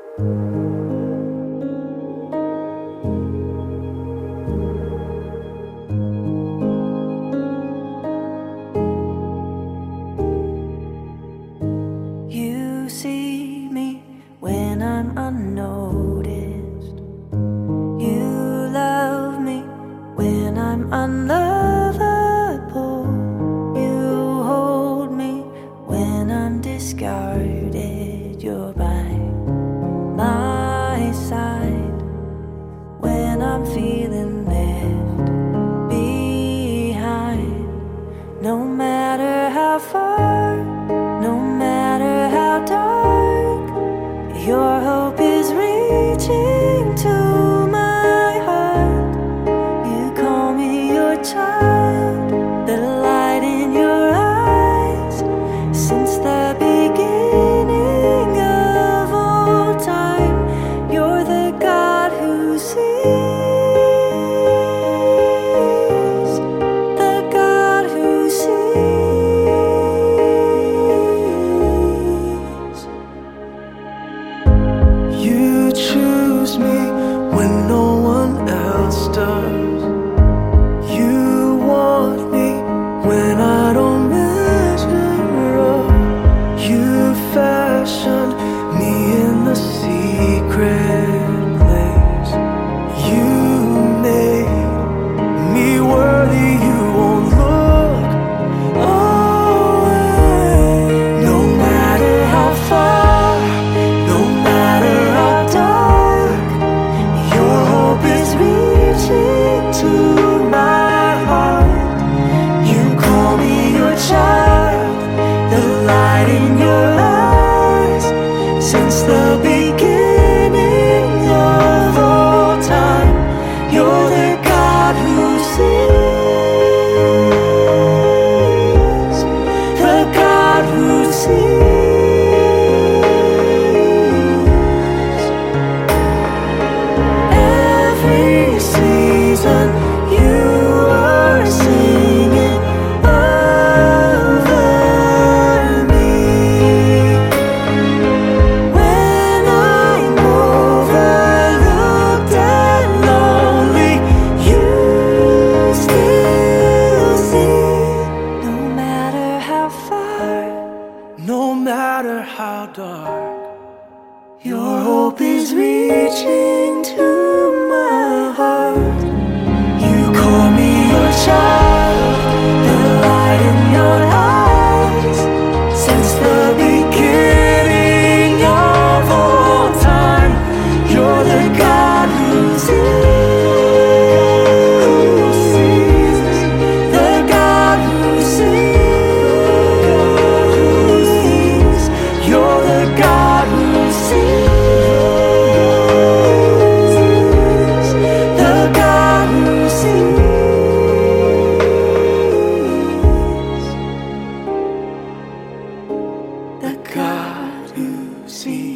You see me when I'm unnoticed. You love me when I'm unlovable. You hold me when I'm discarded. You're by my side when I'm feeling left behind. No matter how far, no matter how dark, your hope is reaching to my heart. You call me your child, the light in your eyes. Since the beginning of all time, you're the God who sees, the God who sees. You choose me when no one else does. You want me when I don't measure up. You fashioned me in the secret place. You made me worthy. You won't look away. No matter how far, no matter how dark, your hope is reaching to my heart. You call me your child, the light in your eyes. Since the beginning of all time, you're the God who sees, the God who sees. Every season you are singing over me. When I'm overlooked and lonely, you still see. No matter how far, no matter how dark, your hope is reaching to my heart. You call me your child, the light in your eyes. Since the beginning of all time, you're the God who sees, the God who sees. You're the God who sees, the God who sees, the God who sees.